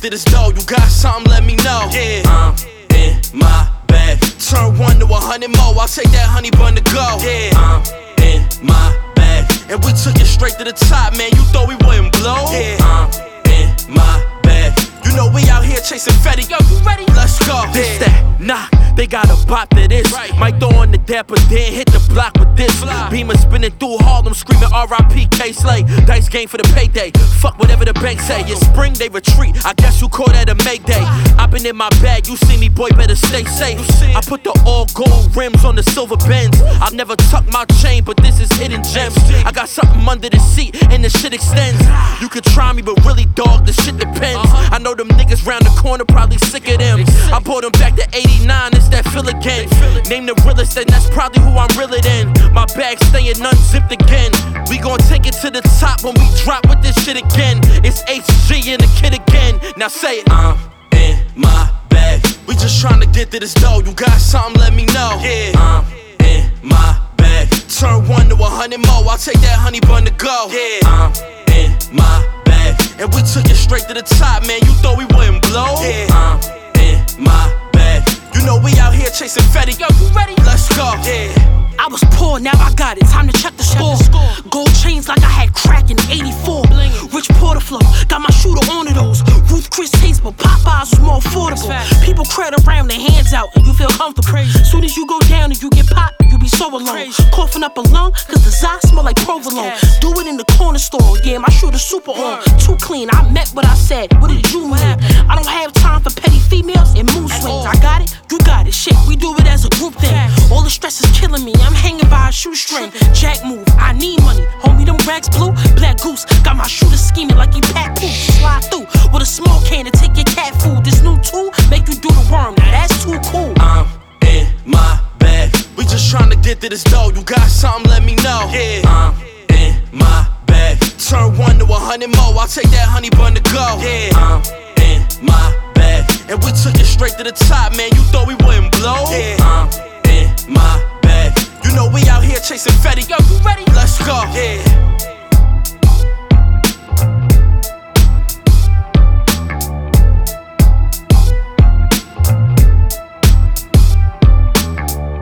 to this dough. You got something, let me know. Yeah, I'm in my bag. Turn 1 to 100 more. I'll take that honey bun to go. Yeah, I'm in my bag. And we took it straight to the top, man. You thought we wouldn't blow? Yeah, I'm in my bag. You know we out here chasing Fetty. Yo, you ready? Let's go. This that, nah, they got a bop to this. Right. Might throw on the dapper, then hit the block with this. Beamer spinning through Harlem, screaming R.I.P. K-Slay. Dice game for the payday. Fuck whatever the bank say. It's spring, they retreat. I guess you call that a Mayday. I been in my bag, you see me, boy, better stay safe. I put the all gold rims on the silver Benz. I'll never tuck my chain, but this is hidden gems. I got something under the seat, and the shit extends. You could try me, but really, dog, the shit depends. I know them niggas round the corner probably sick of them. I brought them back to 89, it's that feel again. Name the realest, and that's probably who I'm realer than. My bag staying unzipped again. We gon' take it to the top when we drop with this shit again. It's HG and the kid again. Now say it. I'm in my bag. We just tryna get to this dough. You got something, let me know. Yeah, I'm in my bag. Turn 1 to 100 more. I'll take that honey bun to go. Yeah, I'm in my bag. And we took it straight to the top, man. You thought we wouldn't blow? Yeah, I'm in my bag. You know we out here chasing Fetty. Yo, you ready? Let's go. Yeah. I was poor, now I got it. Time to check the score. Gold chains like I had crack in '84. Rich Porterflow, got my shooter on to those. Ruth Chris taste, but Popeyes was more affordable. People crowd around, their hands out, and you feel comfortable. Soon as you go down and you get popped, you be so alone. Coughing up a lung, cause the Zai smell like provolone. Do it in the corner store, yeah, my shooter super on. Too clean, I meant what I said. What did you mean? I don't have time for petty females and mood swings. I got it, you got it. Shit, we do it as a group thing. All the stress is killing me. I'm hanging by a shoestring. Jack move, I need money. Homie, them rags blue. Black goose, got my shooter scheming like he pack poop. Slide through with a small can to take your cat food. This new tool make you do the worm. Now that's too cool. I'm in my bag. We just tryna get to this dough. You got something, let me know. Yeah, I'm in my bag. Turn 1 to 100 more. I'll take that honey bun to go. Yeah, I'm in my bag. And we took it straight to the top, man. You thought we wouldn't blow? Yeah, I'm in my bag. You know we out here chasing Fetty. Yo, you ready? Let's go. Yeah.